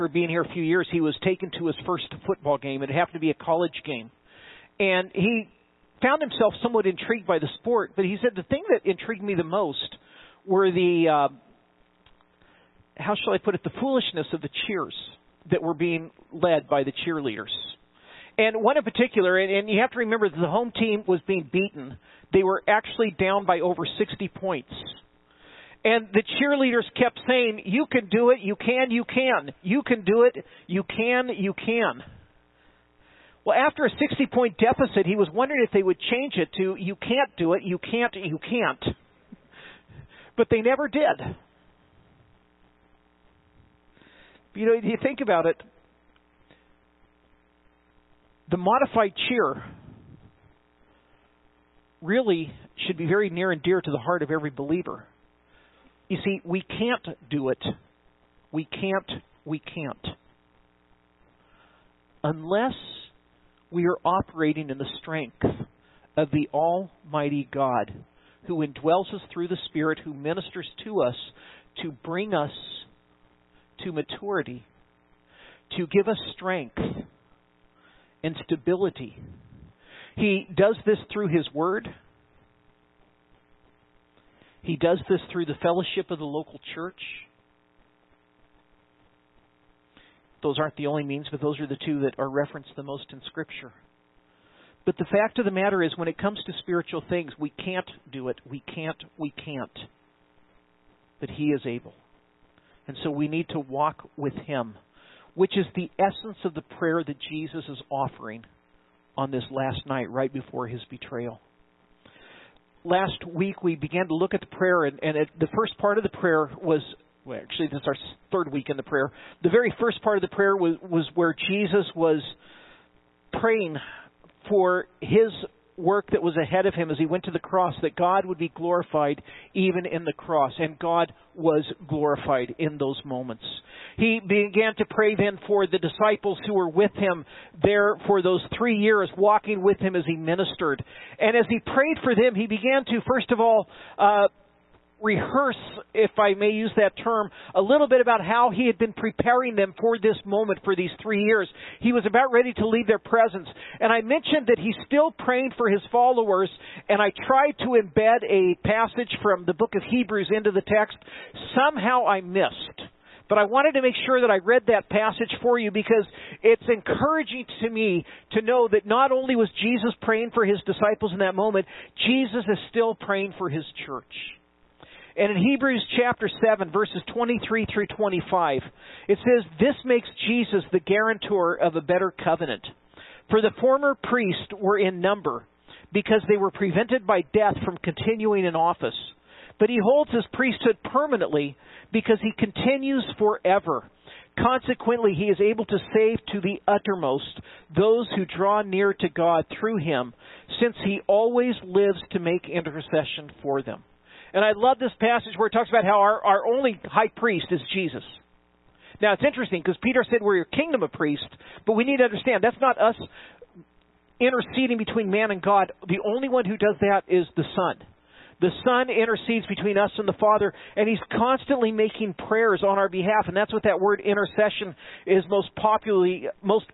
being here a few years, he was taken to his first football game. It happened to be a college game. And he found himself somewhat intrigued by the sport, but he said the thing that intrigued me the most were the, how shall I put it, the foolishness of the cheers that were being led by the cheerleaders. And one in particular, and you have to remember that the home team was being beaten. They were actually down by over 60 points. And the cheerleaders kept saying, "You can do it, you can, you can. You can do it, you can, you can." Well, after a 60-point deficit, he was wondering if they would change it to, "You can't do it, you can't, you can't." But they never did. You know, if you think about it, the modified cheer really should be very near and dear to the heart of every believer. You see, we can't do it. We can't. Unless we are operating in the strength of the Almighty God, who indwells us through the Spirit, who ministers to us to bring us to maturity, to give us strength and stability. He does this through His Word. He does this through the fellowship of the local church. Those aren't the only means, but those are the two that are referenced the most in Scripture. But the fact of the matter is, when it comes to spiritual things, we can't do it. We can't. But He is able. And so we need to walk with Him, which is the essence of the prayer that Jesus is offering on this last night, right before His betrayal. Last week we began to look at the prayer, and the first part of the prayer was, well, actually this is our third week in the prayer. The very first part of the prayer was where Jesus was praying for His work that was ahead of Him as He went to the cross, that God would be glorified even in the cross. And God was glorified in those moments. He began to pray then for the disciples who were with Him there for those 3 years, walking with Him as He ministered. And as He prayed for them, He began to, first of all, rehearse, if I may use that term, a little bit about how He had been preparing them for this moment for these 3 years. He was about ready to leave their presence. And I mentioned that He's still praying for His followers, and I tried to embed a passage from the book of Hebrews into the text. Somehow I missed. But I wanted to make sure that I read that passage for you, because it's encouraging to me to know that not only was Jesus praying for His disciples in that moment, Jesus is still praying for His church. And in Hebrews chapter 7, verses 23 through 25, it says, "This makes Jesus the guarantor of a better covenant. For the former priests were in number, because they were prevented by death from continuing in office. But He holds His priesthood permanently, because He continues forever. Consequently, He is able to save to the uttermost those who draw near to God through Him, since He always lives to make intercession for them." And I love this passage where it talks about how our only high priest is Jesus. Now, it's interesting because Peter said we're a kingdom of priests, but we need to understand that's not us interceding between man and God. The only one who does that is the Son. The Son intercedes between us and the Father, and He's constantly making prayers on our behalf. And that's what that word intercession is most popularly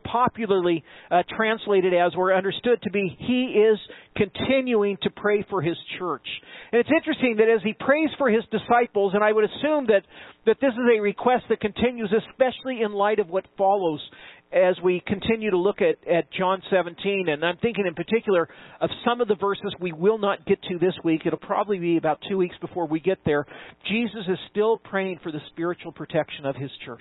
translated as, or understood to be. He is continuing to pray for His church. And it's interesting that as He prays for His disciples, and I would assume that this is a request that continues, especially in light of what follows as we continue to look at John 17, and I'm thinking in particular of some of the verses we will not get to this week. It'll probably be about 2 weeks before we get there. Jesus is still praying for the spiritual protection of His church.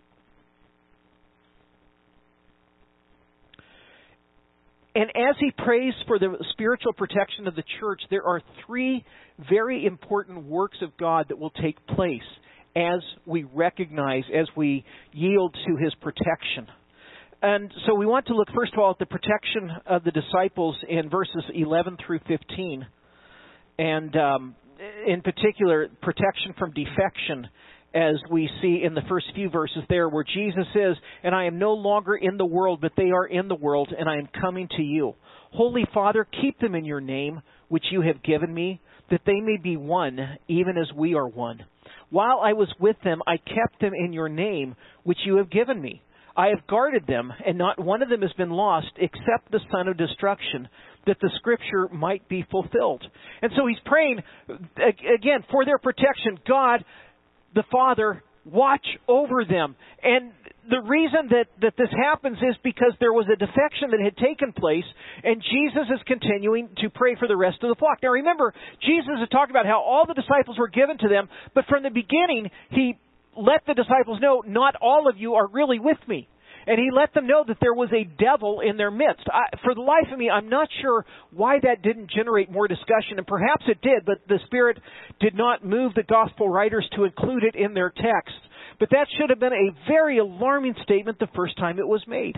And as He prays for the spiritual protection of the church, there are 3 very important works of God that will take place as we recognize, as we yield to His protection. And so we want to look, first of all, at the protection of the disciples in verses 11 through 15. And in particular, protection from defection, as we see in the first few verses there, where Jesus says, "And I am no longer in the world, but they are in the world, and I am coming to you. Holy Father, keep them in your name, which you have given me, that they may be one, even as we are one. While I was with them, I kept them in your name, which you have given me. I have guarded them, and not one of them has been lost except the son of destruction, that the scripture might be fulfilled. And so he's praying, again, for their protection. God, the Father, watch over them. And the reason that this happens is because there was a defection that had taken place, and Jesus is continuing to pray for the rest of the flock. Now remember, Jesus has talked about how all the disciples were given to them, but from the beginning, he let the disciples know, not all of you are really with me. And he let them know that there was a devil in their midst. For the life of me, I'm not sure why that didn't generate more discussion, and perhaps it did, but the Spirit did not move the gospel writers to include it in their text. But that should have been a very alarming statement the first time it was made.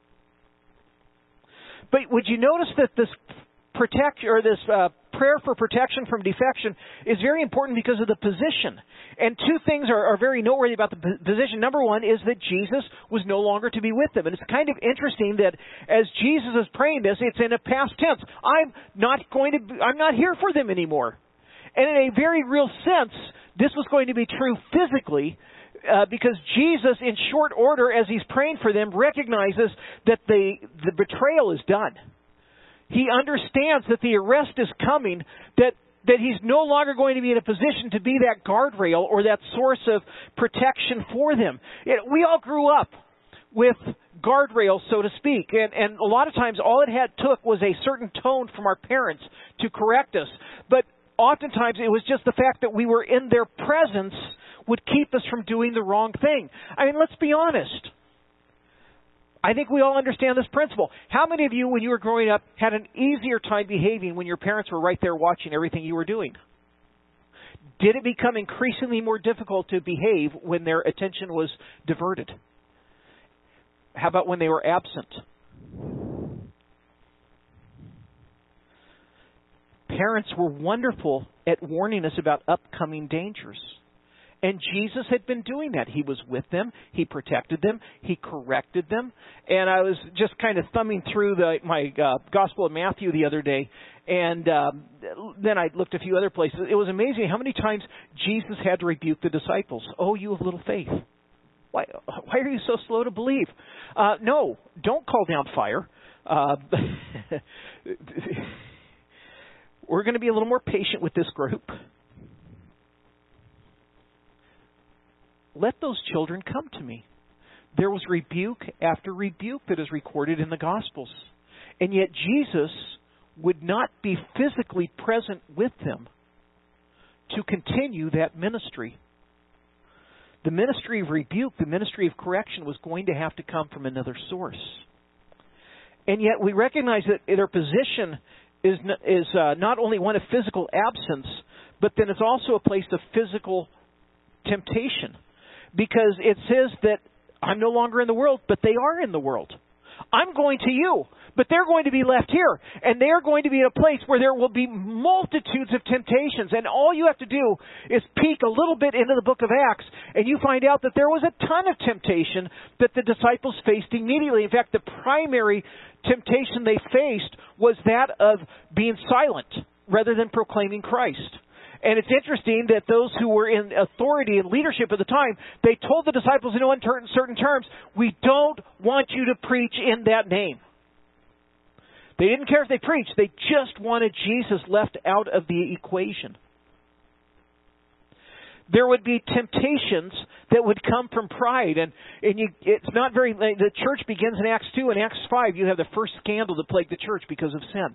But would you notice that this prayer for protection from defection is very important because of the position. And two things are very noteworthy about the position. Number one is that Jesus was no longer to be with them. And it's kind of interesting that as Jesus is praying this, it's in a past tense. I'm not here for them anymore. And in a very real sense, this was going to be true physically, because Jesus, in short order, as he's praying for them, recognizes that the betrayal is done. He understands that the arrest is coming, that he's no longer going to be in a position to be that guardrail or that source of protection for them. We all grew up with guardrails, so to speak, and a lot of times all it took was a certain tone from our parents to correct us. But oftentimes it was just the fact that we were in their presence would keep us from doing the wrong thing. I mean, let's be honest. I think we all understand this principle. How many of you, when you were growing up, had an easier time behaving when your parents were right there watching everything you were doing? Did it become increasingly more difficult to behave when their attention was diverted? How about when they were absent? Parents were wonderful at warning us about upcoming dangers. And Jesus had been doing that. He was with them. He protected them. He corrected them. And I was just kind of thumbing through my Gospel of Matthew the other day, and then I looked a few other places. It was amazing how many times Jesus had to rebuke the disciples. Oh, you of little faith. Why are you so slow to believe? No, don't call down fire. We're going to be a little more patient with this group. Let those children come to me. There was rebuke after rebuke that is recorded in the Gospels. And yet Jesus would not be physically present with them to continue that ministry. The ministry of rebuke, the ministry of correction was going to have to come from another source. And yet we recognize that their position is not only one of physical absence, but then it's also a place of physical temptation. Because it says that I'm no longer in the world, but they are in the world. I'm going to you, but they're going to be left here. And they're going to be in a place where there will be multitudes of temptations. And all you have to do is peek a little bit into the book of Acts, and you find out that there was a ton of temptation that the disciples faced immediately. In fact, the primary temptation they faced was that of being silent rather than proclaiming Christ. And it's interesting that those who were in authority and leadership at the time, they told the disciples in certain terms, we don't want you to preach in that name. They didn't care if they preached. They just wanted Jesus left out of the equation. There would be temptations that would come from pride. And it's not very... The church begins in Acts 2. In Acts 5, you have the first scandal that plagued the church because of sin.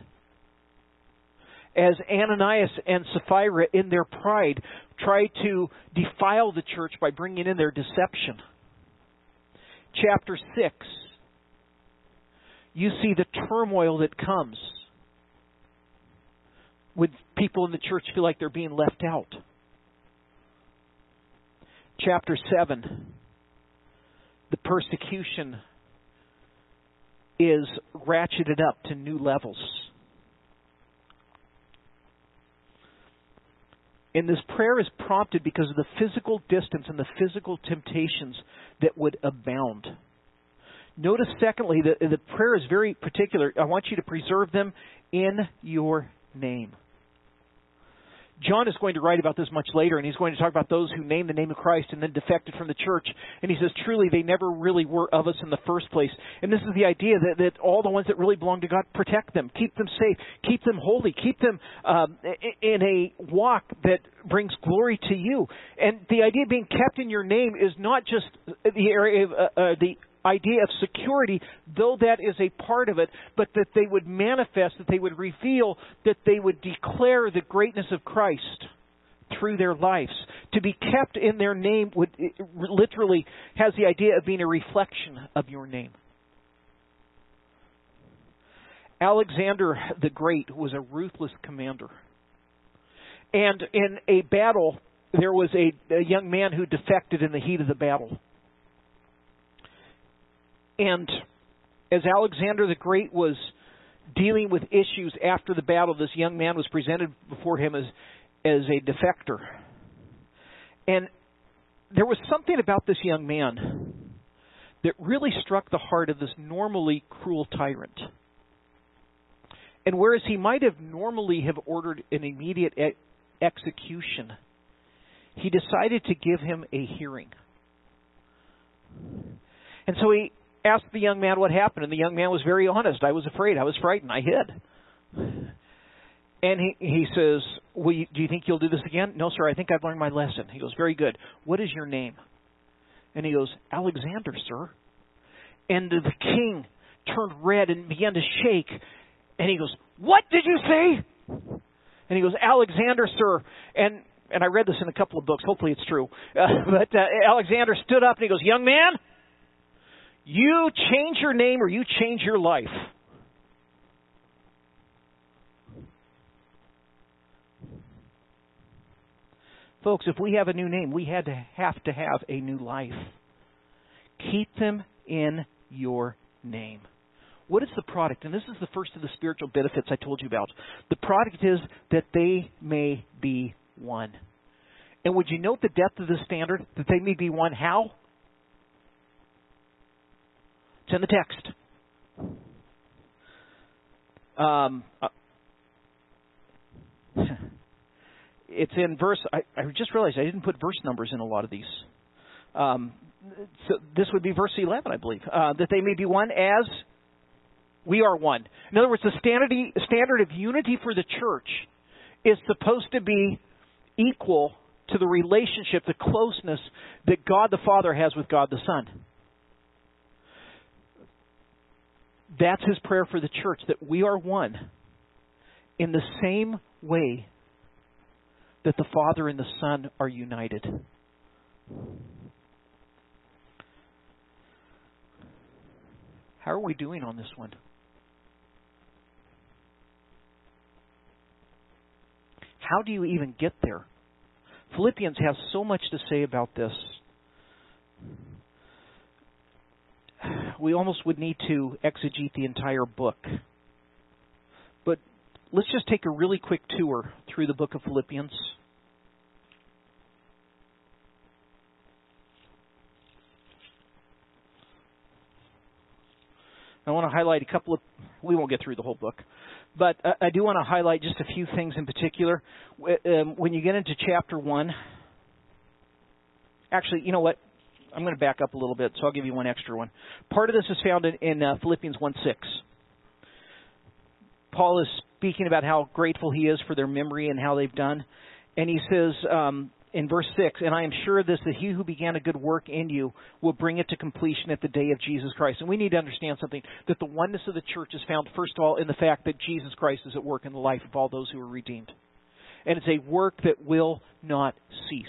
As Ananias and Sapphira, in their pride, tried to defile the church by bringing in their deception. Chapter 6, you see the turmoil that comes when people in the church feel like they're being left out. Chapter 7, the persecution is ratcheted up to new levels. And this prayer is prompted because of the physical distance and the physical temptations that would abound. Notice, secondly, that the prayer is very particular. I want you to preserve them in your name. John is going to write about this much later, and he's going to talk about those who named the name of Christ and then defected from the church. And he says, truly, they never really were of us in the first place. And this is the idea that all the ones that really belong to God, protect them, keep them safe, keep them holy, keep them in a walk that brings glory to you. And the idea of being kept in your name is not just the area of the idea of security, though that is a part of it, but that they would manifest, that they would reveal, that they would declare the greatness of Christ through their lives. To be kept in their name literally has the idea of being a reflection of your name. Alexander the Great was a ruthless commander. And in a battle, there was a young man who defected in the heat of the battle. And as Alexander the Great was dealing with issues after the battle, this young man was presented before him as a defector. And there was something about this young man that really struck the heart of this normally cruel tyrant. And whereas he might have normally have ordered an immediate execution, he decided to give him a hearing. And so he asked the young man what happened, and the young man was very honest. I was afraid. I was frightened. I hid. And he says, well, do you think you'll do this again? No, sir, I think I've learned my lesson. He goes, very good. What is your name? And he goes, Alexander, sir. And the king turned red and began to shake. And he goes, what did you say? And he goes, Alexander, sir. And I read this in a couple of books. Hopefully it's true. But Alexander stood up and he goes, young man, you change your name or you change your life. Folks, if we have a new name, we have to have a new life. Keep them in your name. What is the product? And this is the first of the spiritual benefits I told you about. The product is that they may be one. And would you note the depth of the standard? That they may be one. How? It's in the text. It's in verse... I just realized I didn't put verse numbers in a lot of these. So this would be verse 11, I believe. That they may be one as we are one. In other words, the standard of unity for the church is supposed to be equal to the relationship, the closeness that God the Father has with God the Son. That's his prayer for the church, that we are one in the same way that the Father and the Son are united. How are we doing on this one? How do you even get there? Philippians has so much to say about this. We almost would need to exegete the entire book. But let's just take a really quick tour through the book of Philippians. I want to highlight a couple of... We won't get through the whole book. But I do want to highlight just a few things in particular. When you get into chapter 1... Actually, you know what? I'm going to back up a little bit, so I'll give you one extra one. Part of this is found in Philippians 1:6. Paul is speaking about how grateful he is for their memory and how they've done. And he says in verse 6, and I am sure of this, that he who began a good work in you will bring it to completion at the day of Jesus Christ. And we need to understand something, that the oneness of the church is found, first of all, in the fact that Jesus Christ is at work in the life of all those who are redeemed. And it's a work that will not cease.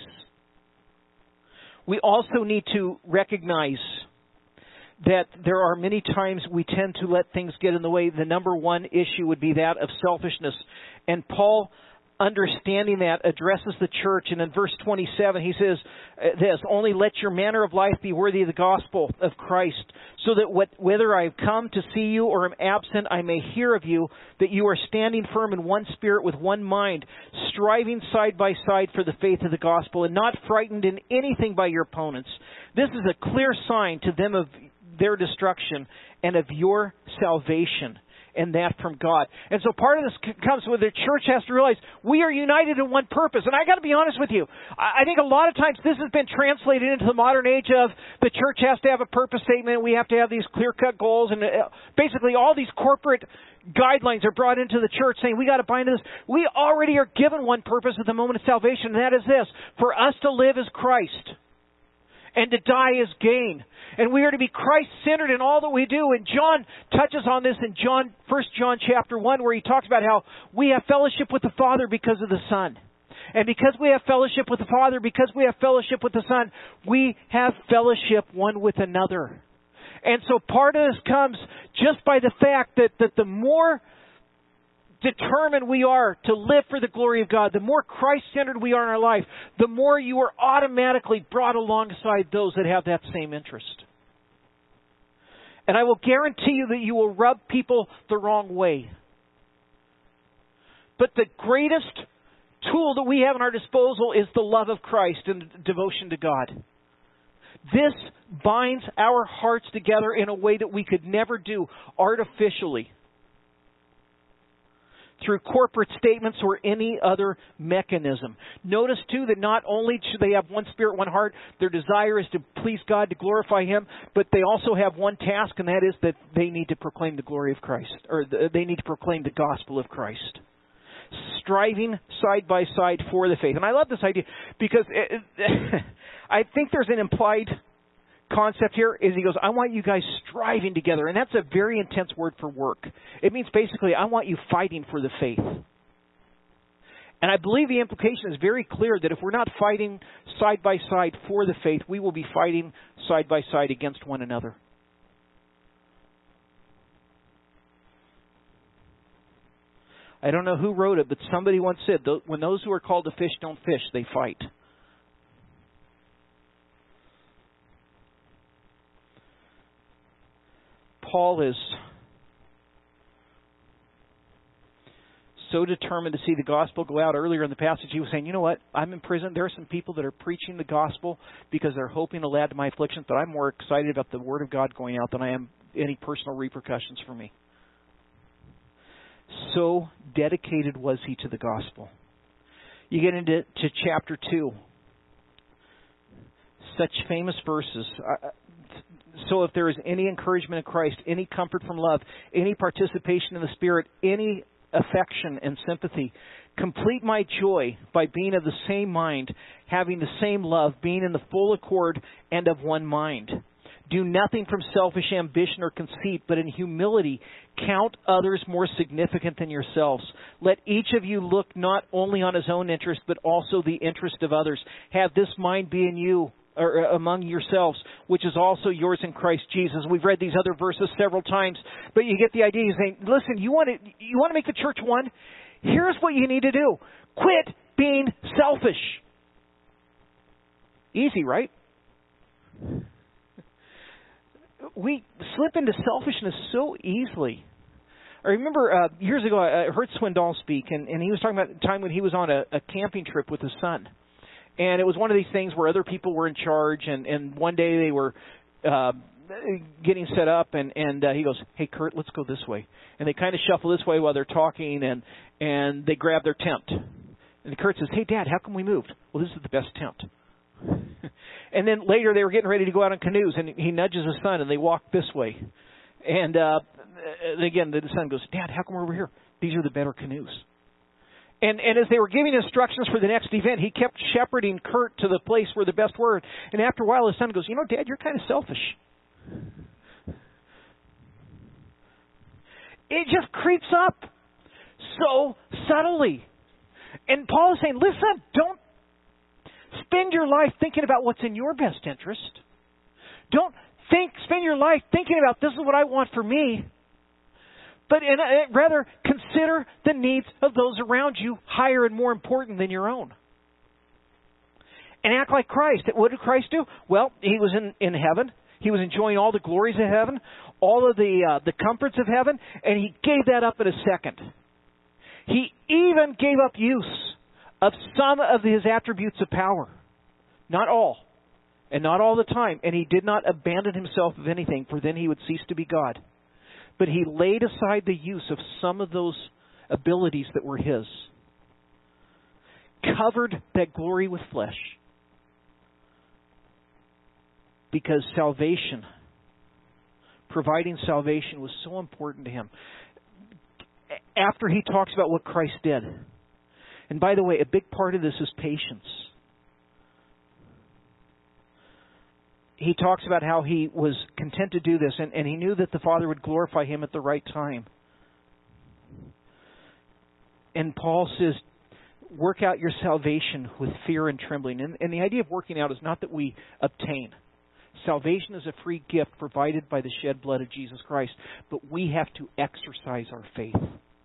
We also need to recognize that there are many times we tend to let things get in the way. The number one issue would be that of selfishness. And Paul, understanding that, addresses the church. And in verse 27, he says this, only let your manner of life be worthy of the gospel of Christ, so that whether I have come to see you or am absent, I may hear of you, that you are standing firm in one spirit with one mind, striving side by side for the faith of the gospel, and not frightened in anything by your opponents. This is a clear sign to them of their destruction and of your salvation. and that from God. And so part of this comes with the church has to realize we are united in one purpose. And I got to be honest with you. I think a lot of times this has been translated into the modern age of the church has to have a purpose statement. We have to have these clear-cut goals. And basically all these corporate guidelines are brought into the church saying we got to buy into this. We already are given one purpose at the moment of salvation, and that is this: for us to live as Christ and to die as gain. And we are to be Christ-centered in all that we do. And John touches on this in 1 John chapter 1, where he talks about how we have fellowship with the Father because of the Son. And because we have fellowship with the Father, because we have fellowship with the Son, we have fellowship one with another. And so part of this comes just by the fact that the more determined we are to live for the glory of God, the more Christ-centered we are in our life, the more you are automatically brought alongside those that have that same interest. And I will guarantee you that you will rub people the wrong way. But the greatest tool that we have at our disposal is the love of Christ and devotion to God. This binds our hearts together in a way that we could never do artificially, through corporate statements or any other mechanism. Notice, too, that not only should they have one spirit, one heart, their desire is to please God, to glorify Him, but they also have one task, and that is that they need to proclaim the glory of Christ, or they need to proclaim the gospel of Christ. Striving side by side for the faith. And I love this idea because I think there's an implied concept here is he goes, I want you guys striving together. And that's a very intense word for work. It means basically, I want you fighting for the faith. And I believe the implication is very clear that if we're not fighting side by side for the faith, we will be fighting side by side against one another. I don't know who wrote it, but somebody once said, when those who are called to fish don't fish, they fight. Paul is so determined to see the gospel go out. Earlier in the passage, he was saying, you know what? I'm in prison. There are some people that are preaching the gospel because they're hoping to add to my afflictions, but I'm more excited about the word of God going out than I am any personal repercussions for me. So dedicated was he to the gospel. You get into chapter 2. Such famous verses. So if there is any encouragement in Christ, any comfort from love, any participation in the Spirit, any affection and sympathy, complete my joy by being of the same mind, having the same love, being in the full accord and of one mind. Do nothing from selfish ambition or conceit, but in humility count others more significant than yourselves. Let each of you look not only on his own interest, but also the interest of others. Have this mind be in you, or among yourselves, which is also yours in Christ Jesus. We've read these other verses several times, but you get the idea. He's saying, listen, you want to make the church one? Here's what you need to do. Quit being selfish. Easy, right? We slip into selfishness so easily. I remember years ago I heard Swindoll speak, and he was talking about the time when he was on a camping trip with his son. And it was one of these things where other people were in charge, and one day they were getting set up, and he goes, hey, Kurt, let's go this way. And they kind of shuffle this way while they're talking, and they grab their tent. And Kurt says, hey, Dad, how come we moved? Well, this is the best tent. And then later they were getting ready to go out on canoes, and he nudges his son, and they walk this way. And again, the son goes, Dad, how come we're over here? These are the better canoes. And as they were giving instructions for the next event, he kept shepherding Kurt to the place where the best were. And after a while, his son goes, you know, Dad, you're kind of selfish. It just creeps up so subtly. And Paul is saying, listen, don't spend your life thinking about what's in your best interest. Don't spend your life thinking about this is what I want for me. But rather consider the needs of those around you higher and more important than your own. And act like Christ. What did Christ do? Well, He was in heaven. He was enjoying all the glories of heaven, all of the comforts of heaven, and He gave that up in a second. He even gave up use of some of His attributes of power. Not all. And not all the time. And He did not abandon Himself of anything, for then He would cease to be God. But he laid aside the use of some of those abilities that were his, covered that glory with flesh, because salvation, providing salvation, was so important to him. After he talks about what Christ did, and by the way, a big part of this is patience. He talks about how he was content to do this, and he knew that the Father would glorify him at the right time. And Paul says, work out your salvation with fear and trembling. And the idea of working out is not that we obtain. Salvation is a free gift provided by the shed blood of Jesus Christ, but we have to exercise our faith.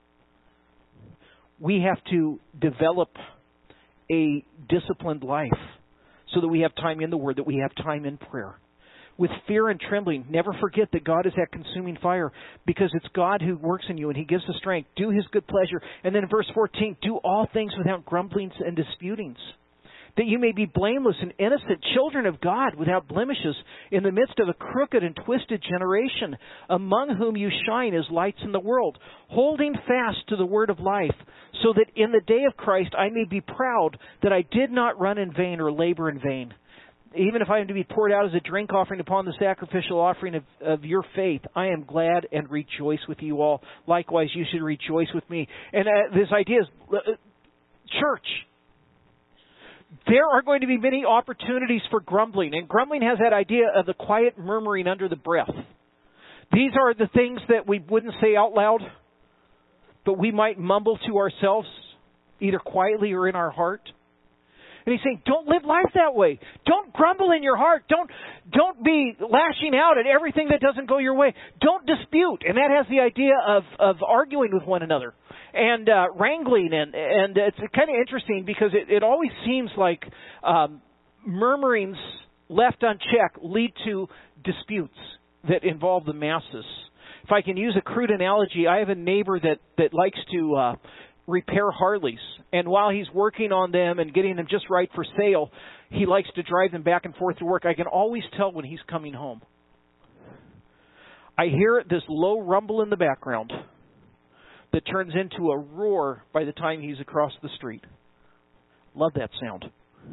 We have to develop a disciplined life so that we have time in the Word, that we have time in prayer. With fear and trembling, never forget that God is that consuming fire, because it's God who works in you and He gives the strength. Do His good pleasure. And then in verse 14, do all things without grumblings and disputings, that you may be blameless and innocent, children of God, without blemishes, in the midst of a crooked and twisted generation, among whom you shine as lights in the world, holding fast to the word of life, so that in the day of Christ I may be proud that I did not run in vain or labor in vain. Even if I am to be poured out as a drink offering upon the sacrificial offering of your faith, I am glad and rejoice with you all. Likewise, you should rejoice with me. And this idea is, church, there are going to be many opportunities for grumbling. And grumbling has that idea of the quiet murmuring under the breath. These are the things that we wouldn't say out loud, but we might mumble to ourselves, either quietly or in our heart. And he's saying, don't live life that way. Don't grumble in your heart. Don't be lashing out at everything that doesn't go your way. Don't dispute. And that has the idea of arguing with one another and wrangling. And it's kind of interesting because it always seems like murmurings left unchecked lead to disputes that involve the masses. If I can use a crude analogy, I have a neighbor that likes to repair Harleys. And while he's working on them and getting them just right for sale, he likes to drive them back and forth to work. I can always tell when he's coming home. I hear this low rumble in the background that turns into a roar by the time he's across the street. Love that sound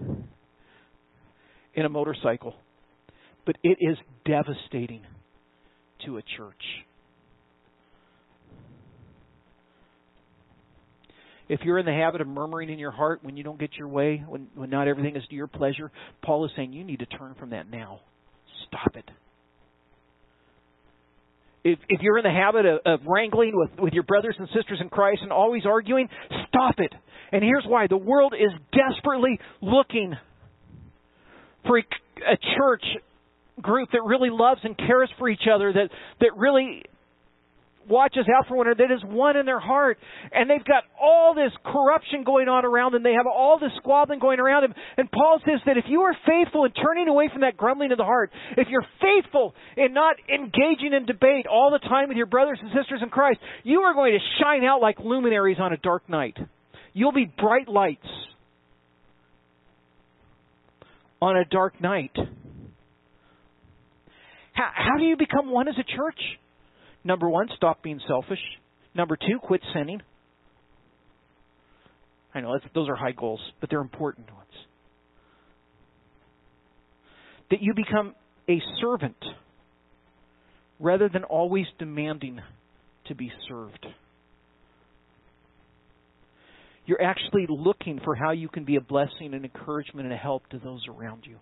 in a motorcycle. But it is devastating to a church. If you're in the habit of murmuring in your heart when you don't get your way, when not everything is to your pleasure, Paul is saying you need to turn from that now. Stop it. If you're in the habit of wrangling with your brothers and sisters in Christ and always arguing, stop it. And here's why. The world is desperately looking for a church group that really loves and cares for each other, that really watches out for one another, that is one in their heart. And they've got all this corruption going on around them. They have all this squabbling going around them. And Paul says that if you are faithful in turning away from that grumbling of the heart, if you're faithful in not engaging in debate all the time with your brothers and sisters in Christ, you are going to shine out like luminaries on a dark night. You'll be bright lights on a dark night. How do you become one as a church? Number one, stop being selfish. Number two, quit sinning. I know those are high goals, but they're important ones. That you become a servant rather than always demanding to be served. You're actually looking for how you can be a blessing and encouragement and a help to those around you.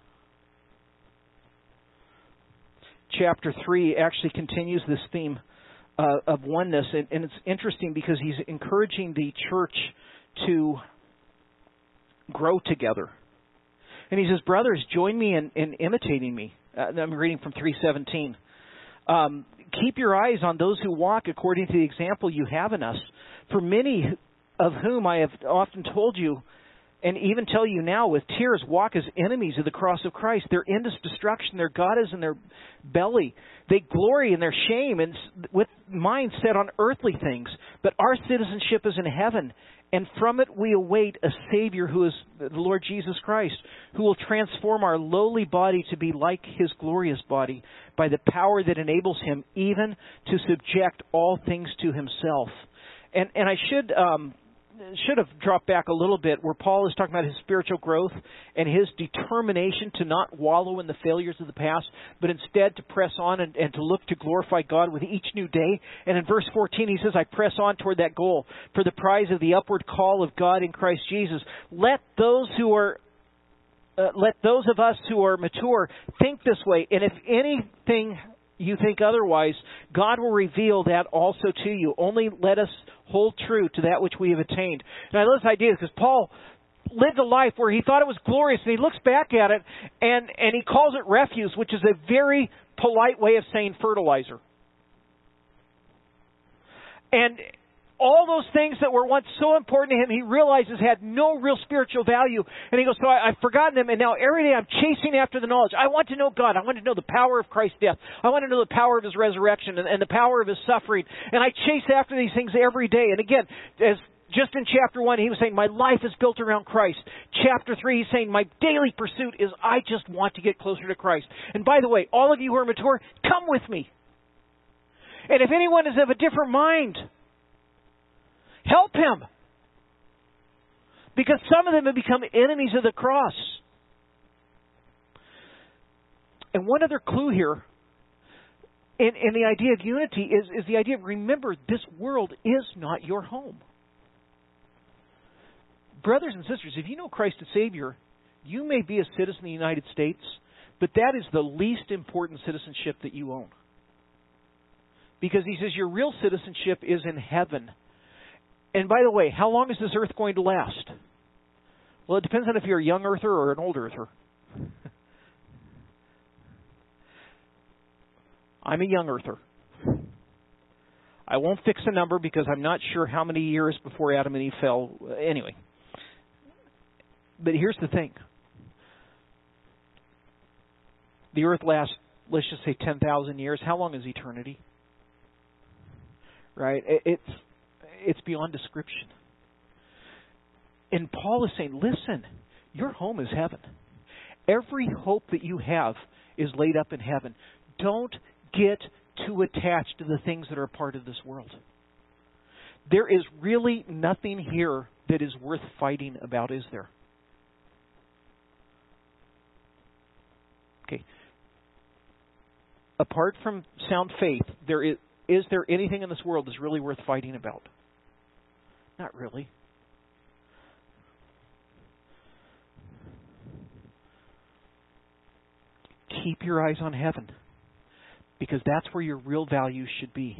Chapter 3 actually continues this theme of oneness. And it's interesting because he's encouraging the church to grow together. And he says, brothers, join me in imitating me. I'm reading from 3:17. Keep your eyes on those who walk according to the example you have in us. For many of whom I have often told you, and even tell you now with tears, walk as enemies of the cross of Christ. Their end is destruction. Their God is in their belly. They glory in their shame and with minds set on earthly things. But our citizenship is in heaven, and from it we await a Savior who is the Lord Jesus Christ, who will transform our lowly body to be like His glorious body by the power that enables Him even to subject all things to Himself. And I should have dropped back a little bit where Paul is talking about his spiritual growth and his determination to not wallow in the failures of the past, but instead to press on and to look to glorify God with each new day. And in verse 14 he says, I press on toward that goal for the prize of the upward call of God in Christ Jesus. Let those of us who are mature think this way. And if anything you think otherwise, God will reveal that also to you. Only let us hold true to that which we have attained. And I love this idea because Paul lived a life where he thought it was glorious, and he looks back at it and he calls it refuse, which is a very polite way of saying fertilizer. And all those things that were once so important to him, he realizes had no real spiritual value. And he goes, so I've forgotten them, and now every day I'm chasing after the knowledge. I want to know God. I want to know the power of Christ's death. I want to know the power of His resurrection and the power of His suffering. And I chase after these things every day. And again, as just in chapter 1, he was saying, my life is built around Christ. Chapter 3, he's saying, my daily pursuit is I just want to get closer to Christ. And by the way, all of you who are mature, come with me. And if anyone is of a different mind, help him. Because some of them have become enemies of the cross. And one other clue here in the idea of unity is the idea of, remember, this world is not your home. Brothers and sisters, if you know Christ as Savior, you may be a citizen of the United States, but that is the least important citizenship that you own. Because he says your real citizenship is in heaven. And by the way, how long is this earth going to last? Well, it depends on if you're a young earther or an old earther. I'm a young earther. I won't fix a number because I'm not sure how many years before Adam and Eve fell. Anyway. But here's the thing. The earth lasts, let's just say 10,000 years. How long is eternity? Right? It's beyond description. And Paul is saying, listen, your home is heaven. Every hope that you have is laid up in heaven. Don't get too attached to the things that are a part of this world. There is really nothing here that is worth fighting about, is there? Okay. Apart from sound faith, is there anything in this world that's really worth fighting about? Not really. Keep your eyes on heaven, because that's where your real value should be.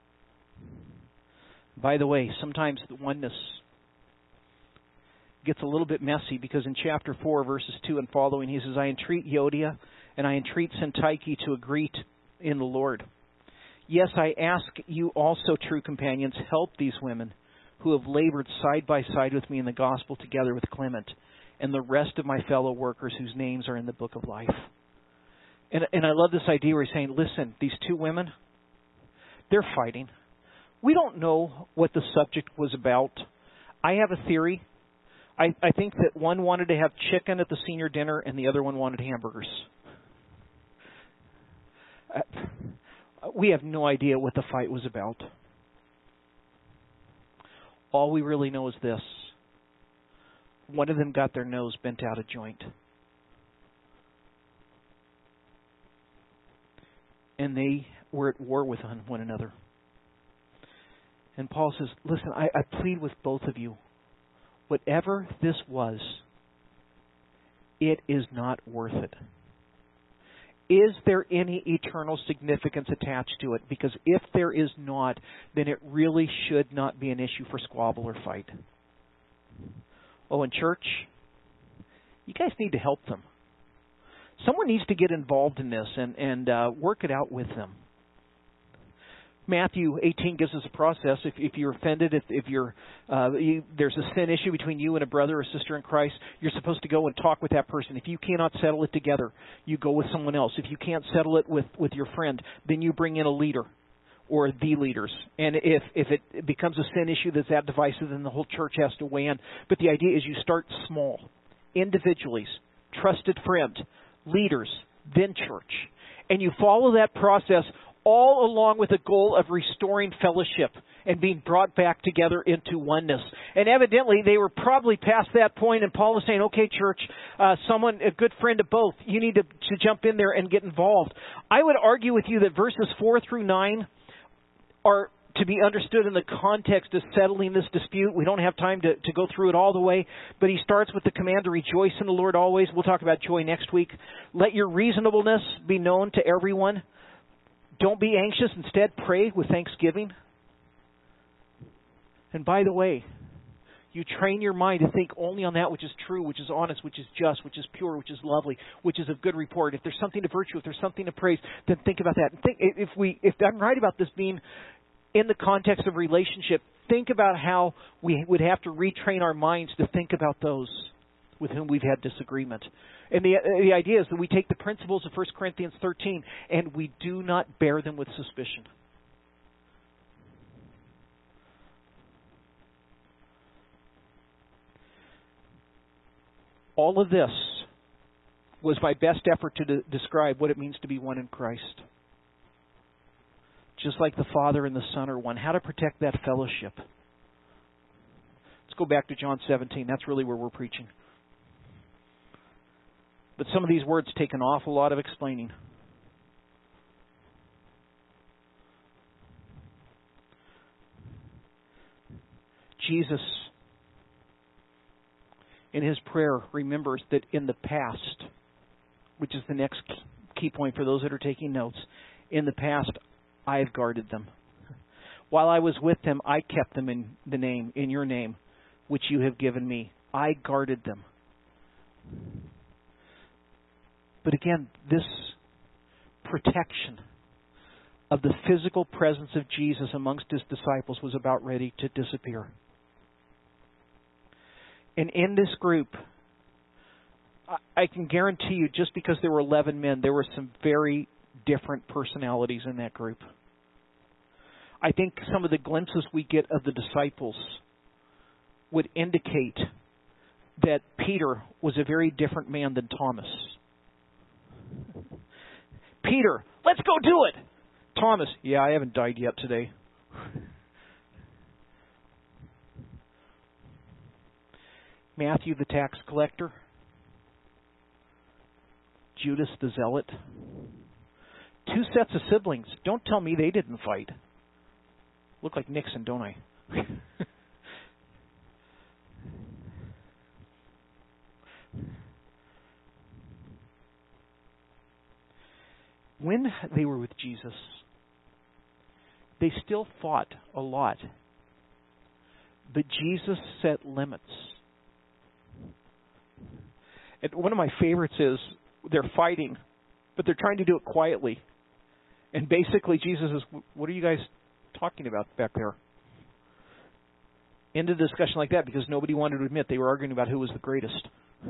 By the way, sometimes the oneness gets a little bit messy, because in chapter 4, verses 2 and following, he says, I entreat Euodia and I entreat Syntyche to agree in the Lord. Yes, I ask you also, true companions, help these women who have labored side by side with me in the gospel together with Clement and the rest of my fellow workers whose names are in the book of life. And I love this idea where he's saying, listen, these two women, they're fighting. We don't know what the subject was about. I have a theory. I think that one wanted to have chicken at the senior dinner and the other one wanted hamburgers. We have no idea what the fight was about. All we really know is this. One of them got their nose bent out of joint. And they were at war with one another. And Paul says, listen, I plead with both of you. Whatever this was, it is not worth it. Is there any eternal significance attached to it? Because if there is not, then it really should not be an issue for squabble or fight. Oh, and church, you guys need to help them. Someone needs to get involved in this and work it out with them. Matthew 18 gives us a process. If you're offended, if there's a sin issue between you and a brother or sister in Christ, you're supposed to go and talk with that person. If you cannot settle it together, you go with someone else. If you can't settle it with your friend, then you bring in a leader. or the leaders. And if it becomes a sin issue that's that divisive, then the whole church has to weigh in. But the idea is you start small. Individuals, trusted friend, leaders, then church. And you follow that process all along with the goal of restoring fellowship and being brought back together into oneness. And evidently, they were probably past that point, and Paul is saying, okay, church, someone, a good friend of both, you need to jump in there and get involved. I would argue with you that verses 4 through 9 are to be understood in the context of settling this dispute. We don't have time to go through it all the way, but he starts with the command to rejoice in the Lord always. We'll talk about joy next week. Let your reasonableness be known to everyone. Don't be anxious. Instead, pray with thanksgiving. And by the way, you train your mind to think only on that which is true, which is honest, which is just, which is pure, which is lovely, which is of good report. If there's something to virtue, if there's something to praise, then think about that. And think, if I'm right about this being in the context of relationship, think about how we would have to retrain our minds to think about those with whom we've had disagreement. And the idea is that we take the principles of 1 Corinthians 13 and we do not bear them with suspicion. All of this was my best effort to describe what it means to be one in Christ. Just like the Father and the Son are one. How to protect that fellowship. Let's go back to John 17. That's really where we're preaching. But some of these words take an awful lot of explaining. Jesus, in his prayer, remembers that in the past, which is the next key point for those that are taking notes, in the past, I have guarded them. While I was with them, I kept them in your name, which you have given me. I guarded them. But again, this protection of the physical presence of Jesus amongst his disciples was about ready to disappear. And in this group, I can guarantee you, just because there were 11 men, there were some very different personalities in that group. I think some of the glimpses we get of the disciples would indicate that Peter was a very different man than Thomas. Peter, let's go do it. Thomas, yeah, I haven't died yet today. Matthew, the tax collector. Judas, the zealot. Two sets of siblings. Don't tell me they didn't fight. Look like Nixon, don't I? When they were with Jesus, they still fought a lot. But Jesus set limits. And one of my favorites is they're fighting, but they're trying to do it quietly. And basically Jesus says, what are you guys talking about back there? End of the discussion like that because nobody wanted to admit they were arguing about who was the greatest.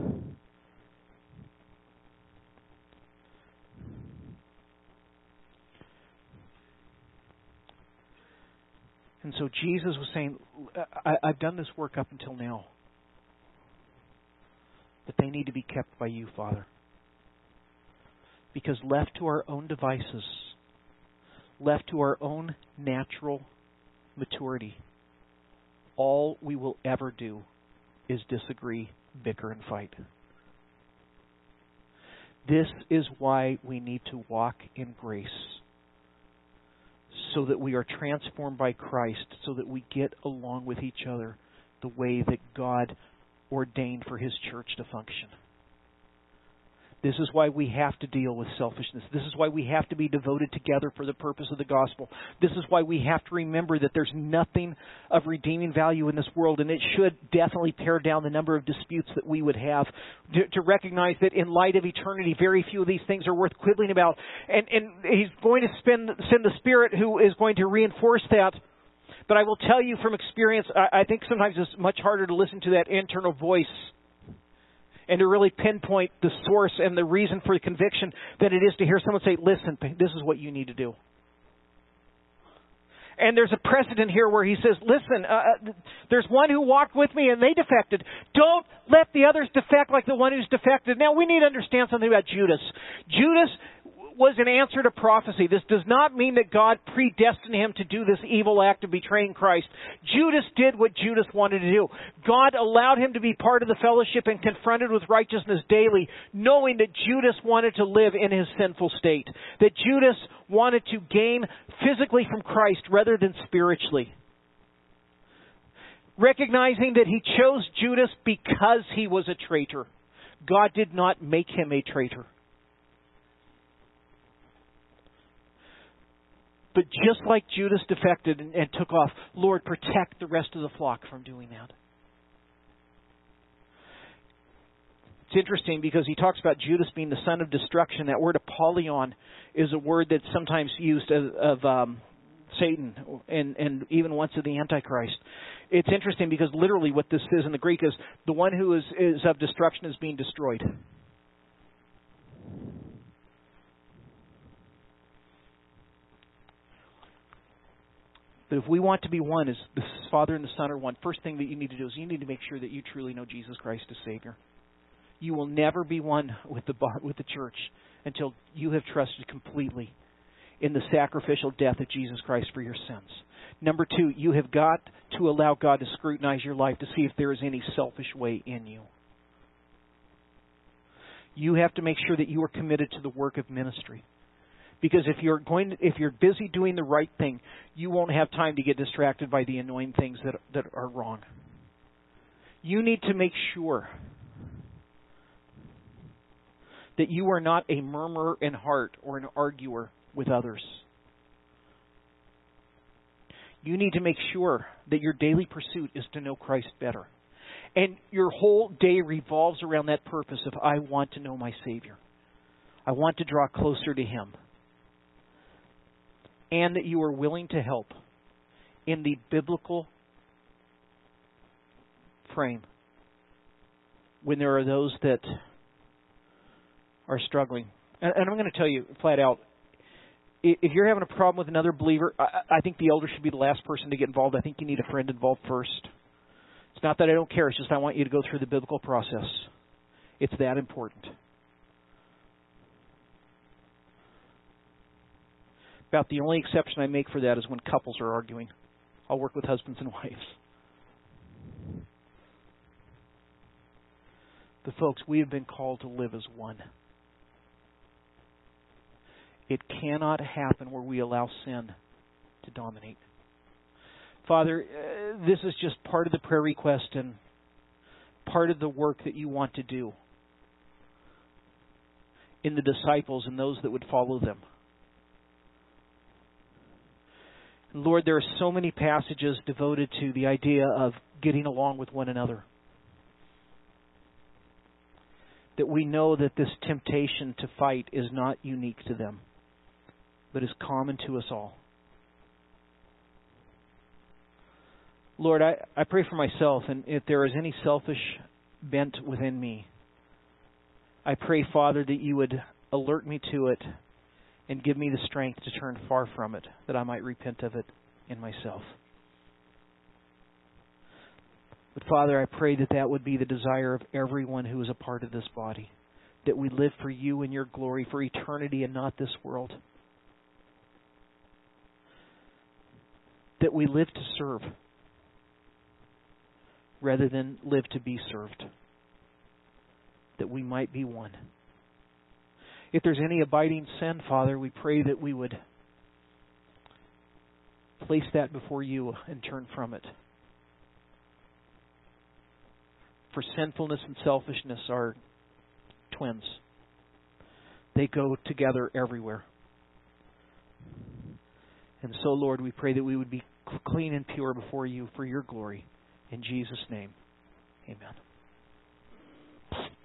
And so Jesus was saying, I've done this work up until now. But they need to be kept by you, Father. Because left to our own devices, left to our own natural maturity, all we will ever do is disagree, bicker, and fight. This is why we need to walk in grace. So that we are transformed by Christ, so that we get along with each other the way that God ordained for His church to function. This is why we have to deal with selfishness. This is why we have to be devoted together for the purpose of the gospel. This is why we have to remember that there's nothing of redeeming value in this world, and it should definitely pare down the number of disputes that we would have. To recognize that in light of eternity, very few of these things are worth quibbling about. And He's going to send the Spirit who is going to reinforce that. But I will tell you from experience, I think sometimes it's much harder to listen to that internal voice and to really pinpoint the source and the reason for the conviction than it is to hear someone say, listen, this is what you need to do. And there's a precedent here where he says, listen, there's one who walked with me and they defected. Don't let the others defect like the one who's defected. Now, we need to understand something about Judas. Judas was an answer to prophecy. This does not mean that God predestined him to do this evil act of betraying Christ. Judas did what Judas wanted to do. God allowed him to be part of the fellowship and confronted with righteousness daily, knowing that Judas wanted to live in his sinful state. That Judas wanted to gain physically from Christ rather than spiritually. Recognizing that he chose Judas because he was a traitor. God did not make him a traitor. But just like Judas defected and took off, Lord, protect the rest of the flock from doing that. It's interesting because he talks about Judas being the son of destruction. That word Apollyon is a word that's sometimes used of Satan and even once of the Antichrist. It's interesting because literally what this is in the Greek is the one who is of destruction is being destroyed. But if we want to be one, as the Father and the Son are one, first thing that you need to do is you need to make sure that you truly know Jesus Christ as Savior. You will never be one with the church until you have trusted completely in the sacrificial death of Jesus Christ for your sins. Number two, you have got to allow God to scrutinize your life to see if there is any selfish way in you. You have to make sure that you are committed to the work of ministry. Because if you're busy doing the right thing, you won't have time to get distracted by the annoying things that are wrong. You need to make sure that you are not a murmurer in heart or an arguer with others. You need to make sure that your daily pursuit is to know Christ better. And your whole day revolves around that purpose of, I want to know my Savior. I want to draw closer to Him. And that you are willing to help in the biblical frame when there are those that are struggling. And I'm going to tell you flat out, if you're having a problem with another believer, I think the elder should be the last person to get involved. I think you need a friend involved first. It's not that I don't care. It's just I want you to go through the biblical process. It's that important. About the only exception I make for that is when couples are arguing. I'll work with husbands and wives. But folks, we have been called to live as one. It cannot happen where we allow sin to dominate. Father, this is just part of the prayer request and part of the work that you want to do in the disciples and those that would follow them. Lord, there are so many passages devoted to the idea of getting along with one another. That we know that this temptation to fight is not unique to them, but is common to us all. Lord, I pray for myself, and if there is any selfish bent within me, I pray, Father, that you would alert me to it and give me the strength to turn far from it, that I might repent of it in myself. But Father, I pray that that would be the desire of everyone who is a part of this body, that we live for you and your glory for eternity and not this world. That we live to serve rather than live to be served. That we might be one. If there's any abiding sin, Father, we pray that we would place that before you and turn from it. For sinfulness and selfishness are twins. They go together everywhere. And so, Lord, we pray that we would be clean and pure before you for your glory. In Jesus' name.